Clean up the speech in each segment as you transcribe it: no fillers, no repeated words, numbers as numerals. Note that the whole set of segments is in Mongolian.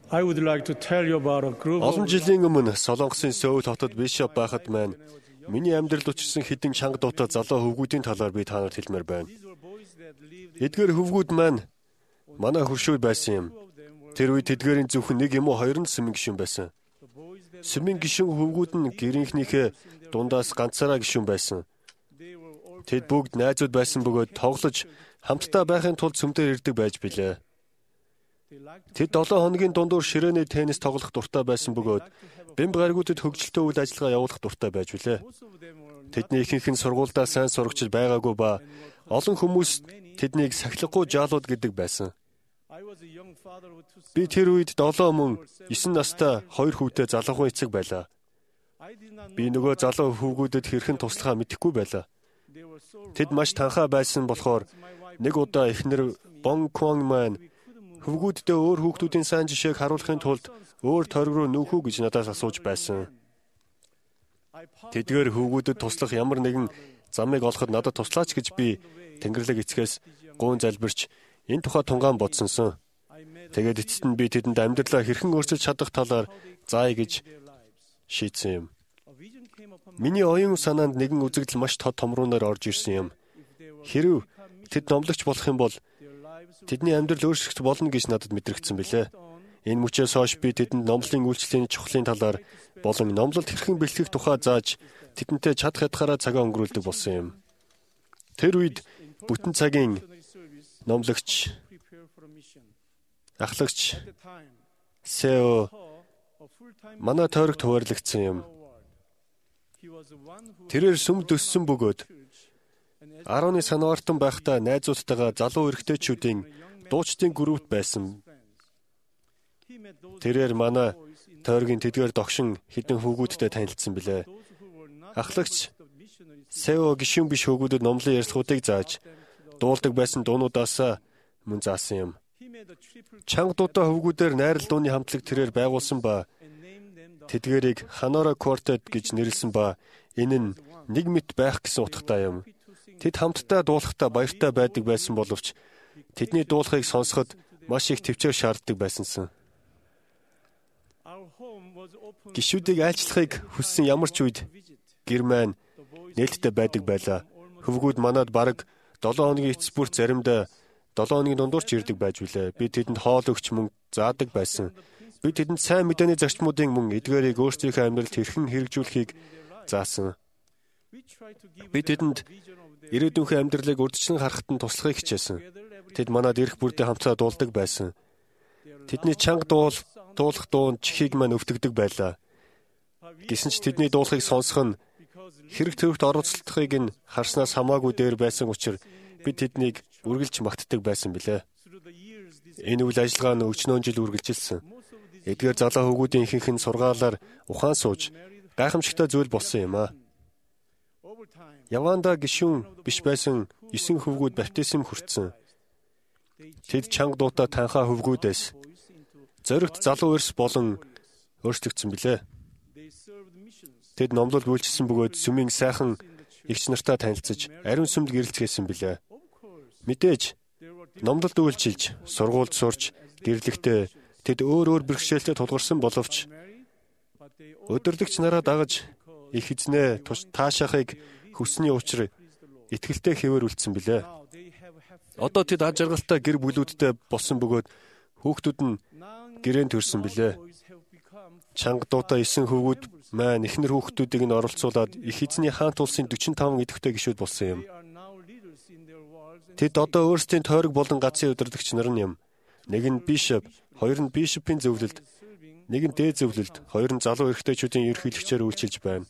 I would like to tell you about a group Олон of жилийн өмнө Солонгосын Сөүл хотод бишоп байхад маань миний амьдралд учирсан хэдэн чанга дуутай залуу хөвгүүдийн талаар би та нарт хэлмээр байна. these were boys that lived Эдгээр хөвгүүд маань манай хөршүүд байсан юм. Тэр үед тэдгээрийн зөвхөн нэг юм уу хоёр нь сүмэн гишүүн байсан. the boys that Сүмэн гишүүн хөвгүүд нь гэрийнхнийхээ дундаас ганцаараа гишүүн байсан. they were all Тэд бүгд найзууд байсан бөгөөд тоглож хамтдаа байхын тулд сүмдэр ирдэг байж билээ. they liked Тэд 7 хоногийн дундуур ширээний теннис тоглох дуртай байсан бөгөөд бэмб гаригуудад хөгжилтэй үйл ажиллагаа явуулах дуртай байж билээ. most of them were Тэдний ихэнх нь сургуульдаа сайн сурагчид байгаагүй ба олон хүмүүс тэднийг сахилгагүй жаалууд гэдэг байсан. I was a young father with two Би sons. тэр үед 7 мөн 9 настай 2 хүүтэй залуухан эцэг байлаа. I did not Би know нөгөө залуу хүүгүүдэд хэрхэн туслахаа мэдэхгүй байлаа. they were so Тэд маш танхаа байсан болохоор нэг удаа эхнэр Бон Квон маань хөвгүүддээ өөр хүүхдүүдийн сайн жишээг харуулахын тулд өөр тойрог руу нүүхүү гэж надаас асууж байсан. I pondered Тэдгээр хөвгүүдэд туслах ямар нэгэн замыг олоход надад туслаач гэж би Тэнгэрлэг эцгээс гуйн залбирч энэ тухай тунгаан бодсонсон. I met Тэгээд эцэст нь би тэдэнд амьдралаа хэрхэн өөрчилж чадах талаар заая гэж their lives. шийдсэн юм. A vision came upon Миний оюун санаанд нэгэн үзэгдэл маш тод томруунаар орж ирсэн юм. Хэрв тэд номлогч болох юм бол their lives тэдний амьдрал өөрчлөгдөх болно гэж надад мэдрэгдсэн билээ. Энэ мөчөөс хойш би тэдэнд номлын үйлчлэлийн чухлын талаар болон номлолт хэрхэн бэлтгэх тухай зааж тэдэнтэй чадах ядхаараа цагаа өнгөрүүлдэг болсон юм. Тэр үед бүтэн цагийн missionary service номлогч, prepare for a mission. ахлагч, At the time, СЭО Paul, a full-time манай тойрогт хуваарлагдсан юм. award. He was the one who Тэрээр сүмд өссөн бөгөөд church and as 10-ны санаартан байхдаа найзуудтайгаа залуу эрэгтэйчүүдийн дуучдын группт байсан. friends. He met those Тэрээр манай boys in тойргийн тэдгээр догшин хідэн хүүгүүдтэй танилцсан билээ. those who were not Ахлагч the missionaries СЭО гишүүн биш хүүгүүдэд номлын ярьцлуудыг зааж дуулдаг байсан дуунуудаасаа мөн заасан юм. he made a triple Чанга дуутай хөвгүүдээр найрал дууны хамтлаг тэрээр байгуулсан ба and named them the тэдгээрийг Ханора Quartet гэж нэрлсэн ба энэ нь нэг мэт байх гэсэн утгатай юм. Тэд хамтдаа дуулахдаа баяртай байдаг байсан боловч тэдний дуулахыг сонсоход маш их төвчээр шаарддаг байсансан. our home was open Гишүүдийг айлчлахыг хүссэн ямар ч үед visit. гэр маань The boys нээлттэй байдаг байлаа. Хөвгүүд манад бараг 7 хоногийн эцэс бүр заримдаа 7 хоногийн дундуурч ирдэг байж билээ. Би тэдэнд хоол өгч мөн заадаг байсан. Би тэдэнд сайн мэдээний зарчмуудын мөн эдгээрийг өөрсдийнхөө амьдралд хэрхэн хэрэгжүүлэхийг заасан. we tried to give Би them тэдэнд a vision of their ирээдүйнхээ амьдралыг урьдчилан харахад нь туслахыг хичээсэн. Тэд манад ирэх бүрдээ хамтдаа дуулдаг байсан. Тэдний чанга дуулах дуунд чихийг маань өвтгдөг байлаа. Гэсэн ч тэдний дуулахыг сонсох нь because хэрэг төвөгт оролцохыг нь харснаас хамаагүй дээр байсан учраас бид тэднийг үргэлж магтдаг байсан билээ. through the years this Энэ үйл ажиллагаа нь өчнөөн жил үргэлжилсэн. most of these Эдгээр залуу хөвгүүдийн ихэнх нь сургаалаар ухаан сууж гайхамшигтай зүйл болсон юм аа. over time Яванда гишүүн биш байсан 9 хөвгүүд баптизм хүртсэн. Тэд чанга дуутай танхаа хөвгүүдээс boys into зоригт залуу өрс болон өөрчлөгдсөн билээ. they served missions Тэд номлол үйлчилсэн бөгөөд сүмийн сайхан эгч нартай танилцж ариун сүмд гэрэлцгээсэн билээ. of course Мэдээж there were номлолд үйлчилж, сургуульд сурч, гэрлэхдээ тэд өөр бэрхшээлтэй тулгарсан боловч married but they all өдөрлөгч нараа дагаж их эзнээ таашаахыг хүссний учрал итгэлтэй хэвээр үлдсэн билээ. now they have Одоо тэд аж аргалтай гэр бүлүүдтэй болсон бөгөөд хүүхдүүд нь now гэрээнд төрсэн билээ. boys have become Чанга дуутай 9 хөвгүүд маань эхнэр хүүхдүүдийг нь оролцуулаад их эзний хаант улсын 45 идэвхтэй гишүүд болсон юм. they are now leaders in their wards and Тэд одоо өөрсдийн тойрог болон газрын удирдагч нар нь юм. Нэг нь бишоп, хоёр нь бишопын зөвлөлд, serving нэг нь дээд зөвлөлд, хоёр нь залуу эрэгтэйчүүдийн ерөнхийлөгчөөр үйлчилж байна.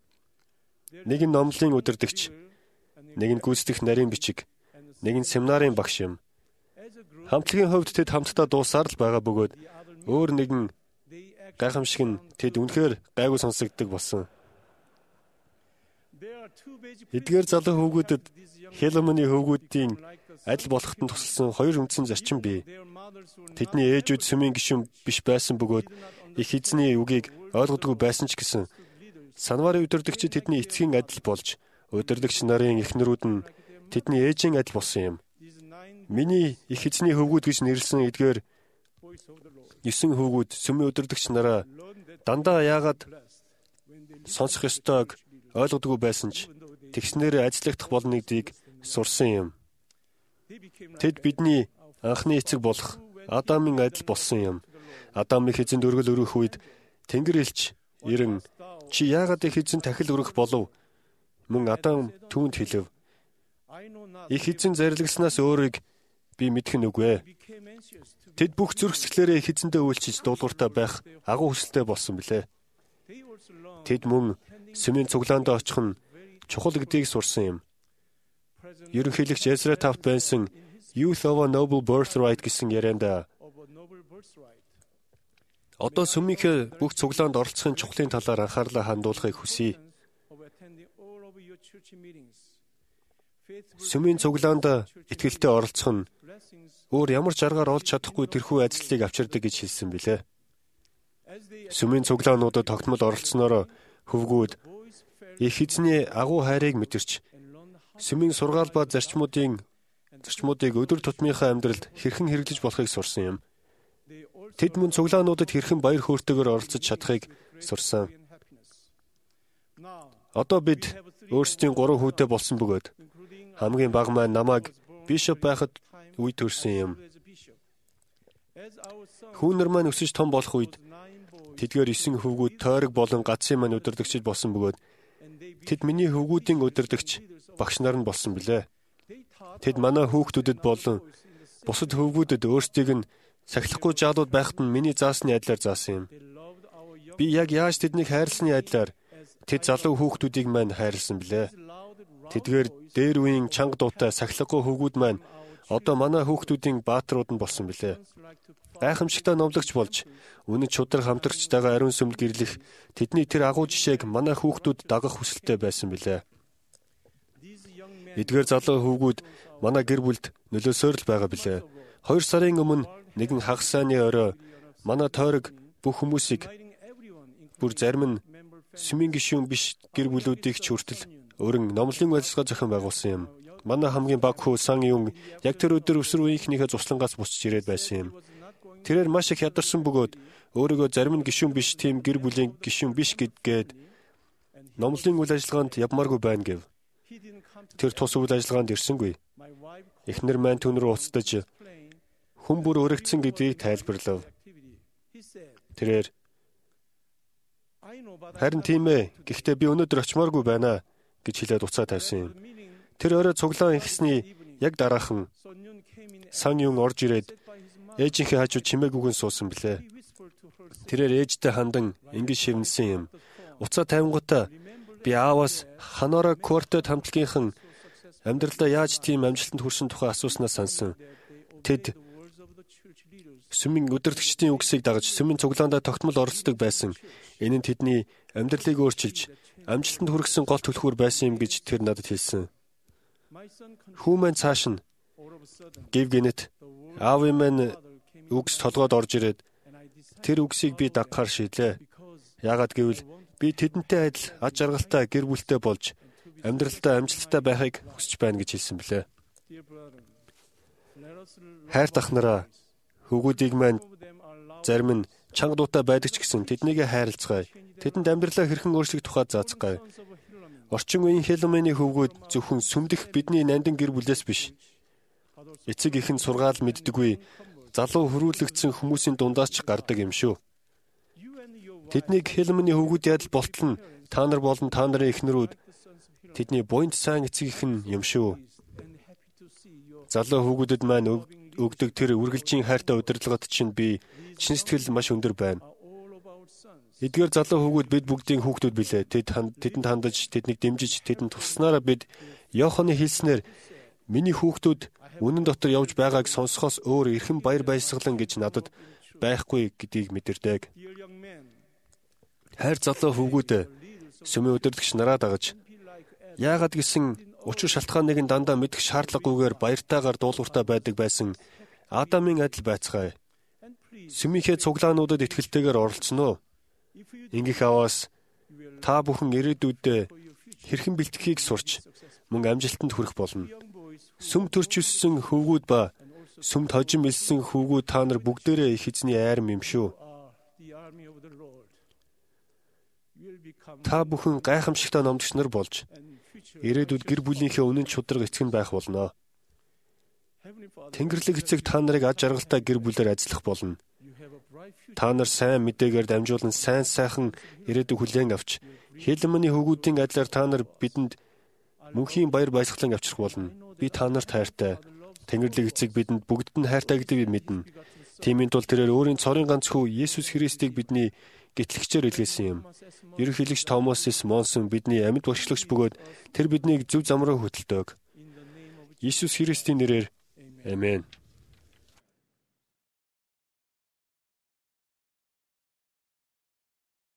Нэг нь номлын удирдагч, нэг нь гүйцэтгэх нарийн бичиг, нэг нь семинарын багш юм. as a group Хамтлагийн хувьд тэд хамтдаа дуусаар л байгаа бөгөөд the other өөр нэгэн they act гайхамшиг нь тэд үнэхээр гайгүй сонсогддог болсон. there are two basic Эдгээр залуу хөвгүүдэд these young Хеломоны хөвгүүдийн like us адил болоход нь тусалсан хоёр үндсэн зарчим бий. their mothers were Тэдний ээжүүд сүмийн гишүүн биш байсан бөгөөд их эзний үгийг ойлгодгүй байсан ч гэсэн санварын удирдагчид тэдний эцгийн адил болж удирдагч нарын эхнэрүүд нь тэдний ээжийн адил болсон юм. these 9 Миний их эзний хөвгүүд гэж нэрлсэн эдгээр voice of the Lord 9 хүүгүүд сүмийн удирдагч нараа дандаа яагаад сонсох ёстойг ойлгодгүй байсан ч тэгснээр ажиллагдах болно гэдгийг сурсан юм. Тэд бидний анхны эцэг болох Адамын адил болсон юм. Адам их эзэнд өргөл өргөх үед Тэнгэр элч ирэн чи яагаад их эзэн тахил өргөх болов? Мөн Адам түүнд хэлв. Их эзэн зарилгснаас өөрийг би мэдэх нь үгүй. Тэд бүх зүрх сэтгэлээрээ их эзэндээ үйлчиж дуулууртай байх агуу хүсэлтэй болсон билээ. Тэд мөн сүмийн цуглаанд очих нь чухал гэдгийг сурсан юм. Ерөнхийлөгч Эзра Тафт байсан Youth of a Noble Birthright гэсэн ярианда одоо сүмийнхээ бүх цуглаанд оролцохын чухлын талаар анхаарлаа хандуулахыг хүсье. Сүмийн цуглаанд итгэлтэй оролцох нь өөр ямар ч аргаар олж чадахгүй тэрхүү ажлыг авчирдаг гэж хэлсэн билээ. Сүмийн цуглаануудад тогтмол оролцсноор хөвгүүд их эзний агуу хайрыг мэдэрч сүмийн сургаал ба зарчмуудыг өдөр тутмынхаа амьдралд хэрхэн хэрэглэж болохыг сурсан юм. Тэд мөн цуглаануудад хэрхэн баяр хөөртэйгээр оролцож чадахыг сурсан. Одоо бид өөрсдийн 3 хүүтэй болсон бөгөөд хамгийн бага маань намайг бишоп байхад үе төрсөн юм. Хүүнэр маань өсөж том болох үед тэдгээр 9 хөвгүүд тойрог болон гацын маань удирдагчид болсон бөгөөд тэд миний хөвгүүдийн удирдагч багш нар нь болсон билээ. Тэд манай хүүхдүүдэд болон бусад хөвгүүдэд өөрсдийг нь сахилахгүй жаалууд байхад нь миний заасны адилаар заасан юм. Би яг яаж тэднийг хайрласны адилаар тэд залуу хүүхдүүдийг маань хайрлсан билээ. Тэдгээр дээр үеийн чанга дуутай сахилахгүй хөвгүүд маань одоо манай хүүхдүүдийн бааtruуд нь болсон билээ. Гайхамшигтай номлогч болж үнэт шудраг хамтрагчтайгаа ариун сүмд гэрлэх тэдний тэр агуу жишээг манай хүүхдүүд дагах хүсэлтэй байсан билээ. Эдгээр залуу хүүгүүд манай гэр бүлд нөлөөсөөр л байгаа билээ. 2 сарын өмнө нэгэн хагас сайны орой манай тойрог бүх хүмүүсийг бүр зарим нь сүмийн гишүүн биш гэр бүлүүдийг ч хүртэл өрн номлын ажиллагаа зохион байгуулсан юм. Манай хамгийн баг хүү Сан Юн яг тэр өдөр өсвөр үеийнхнийхээ цуслангаас буцаж ирээд байсан юм. Тэрээр маш их ядарсан бөгөөд өөрийгөө зарим нь гишүүн биш тийм гэр бүлийн гишүүн биш гэдгээд номлын үйл ажиллагаанд явмааргүй байна гэв. Тэр тус үйл ажиллагаанд ирсэнгүй. Эхнэр маань түн рүү уцтаж хүн бүр өргөцсөн гэдгийг тайлбарлав. Тэрээр харин тийм ээ. Гэхдээ би өнөөдөр очимооргүй байна гэж хэлээд уцаа тавьсан юм. Тэр орой цуглаан ихсний яг дараахан Сан Юн орж ирээд ээжийнхээ хажууд чимээг үгэн суусан билээ. Тэрээр ээжтэй хандан ингэж шивнэсэн юм. Уцаа тавингуудаа би ааваас Ханора Квартет хамтлагийнхан амьдралдаа яаж тийм амжилтанд хүрсэн тухай асууснаас сансан. Тэд сүмийн удирдагчдын үгсийг дагаж сүмийн цуглаандаа тогтмол оролцдог байсан. Энэ нь тэдний амьдралыг өөрчилж амжилтанд хүргэсэн гол түлхүүр байсан юм гэж тэр надад хэлсэн. Хүү маань цааш нь гів гинэт аавын маань үгс толгойд орж ирээд тэр үгсийг би дагахаар шийдлээ. Яагаад гэвэл би тэдэнтэй адил аж аргалтай гэр бүлтэй болж амьдралдаа амжилттай байхыг хүсэж байна гэж хэлсэн билээ. Хайрт ахнараа хөвгүүдийг маань зарим нь чанга дуутай байдаг ч гэсэн тэднийг хайрлцгаая. Тэдэнд амьдралаа хэрхэн өөрчлөх тухай заацгаая. Орчин үеийн Хелмений хөвгүүд зөвхөн сүмдэх бидний нандин гэр бүлээс биш. Эцэг ихэн сургаал мэддэггүй залуу хөрвүүлэгдсэн хүмүүсийн дундаас ч гардаг юм шүү. Тэднийг Хелмений хөвгүүдийн адил болтол нь та нар болон та нарын эхнэрүүд тэдний буйнд сайн эцэг ихэн юм шүү. Залуу хөвгүүдэд маань өгдөг тэр үргэлжийн хайртай удирдлагад чинь би чин сэтгэл маш өндөр байна. Эдгээр залуу хөвгүүд бид бүгдийн хүүхдүүд билээ. Тэдэнд хандаж, тэднийг дэмжиж, тэдэнд тусласнараа бид Иоханны хэлснээр миний хүүхдүүд үнэн дотор явж байгааг сонсохоос өөр эрхэм баяр баясгалан гэж надад байхгүй гэдгийг мэдэрдэг. Хайр залуу хөвгүүд сүмийн удирдагч нараа дагаж яагаад гэсэн учир шалтгааныг нь дандаа мэдэх шаардлагагүйгээр баяртайгаар дуулууртай байдаг байсан Адамын адил байцгаая. Сүмийнхээ цуглаануудад итгэлтэйгээр оролцсон уу? Ингэх аваас та бүхэн ирээдүйдээ хэрхэн бэлтгэхийг сурч мөн амжилтанд хүрэх болно. Сүм төрч өссөн хөвгүүд ба Сүмд хожим элсэн хүүгүүд та нар бүгдээрээ их эзний айрам юм шүү. Та бүхэн гайхамшигтай номдогч нар болж ирээдүйд гэр бүлийнхээ үнэн чудраг эцэг нь байх болно. Тэнгэрлэг эцэг та нарыг аж аргалтай гэр бүлээр ажиллах болно. Та нар сайн мэдээгээр дамжуулан сайн сайхан ирээдүйг хүлээн авч хилмэний хөвгүүдийн адилаар та нар бидэнд мөнхийн баяр баясгалан авчрах болно. Би та нарт хайртай. Тэнгэрлэг эцэг бидэнд бүгдд нь хайртай гэдгийг би мэднэ. Тиймийн тулд тэрээр өөрийн цорын ганц хүү Есүс Христийг бидний гэтлэгчээр илгээсэн юм. Ерөнхийлөгч Томас Монсон бидний амьд багшлагч бөгөөд тэр биднийг зөв зам руу хөтэлдэг. Есүс Христийн нэрээр Амен.